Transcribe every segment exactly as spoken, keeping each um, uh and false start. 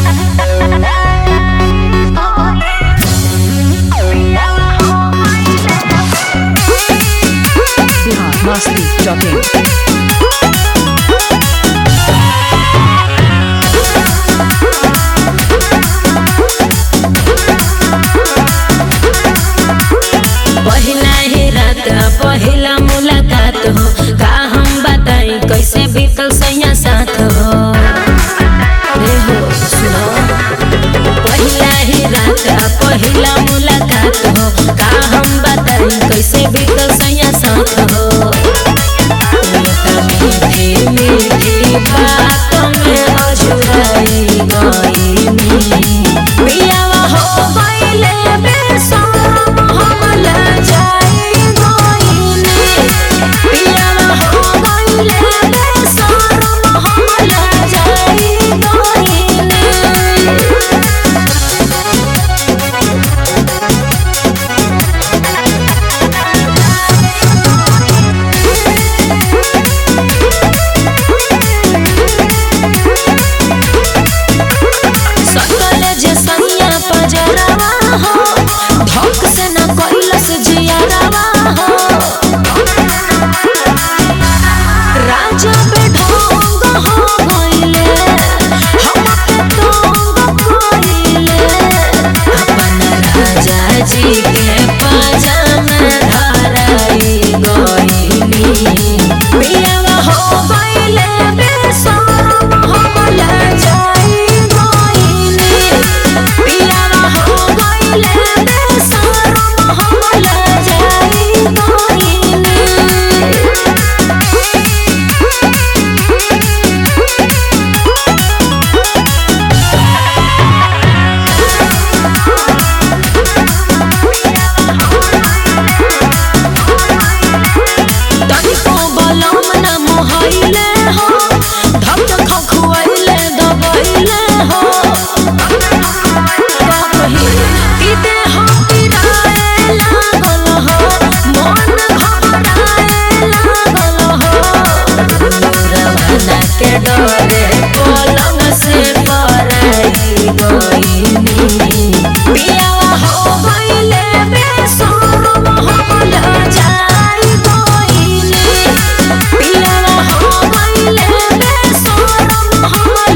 Masti Jogging. पहिला ही रात पहिला मुलाकात हो, का हम बताई कैसे बीतल सैया साथ हो। रे हो सुनो, पहिला ही रात पहिला मुलाकात हो, का हम बताई कैसे बीतल सैया साथ हो। मीठी मीठी बातों में अझुराई गईनी, पियावा हो गईले बेसरम हम लजाई गईनी, पियावा हो गईले बेसरम हम लजाई गईनी।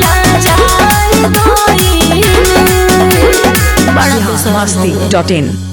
Masti dot in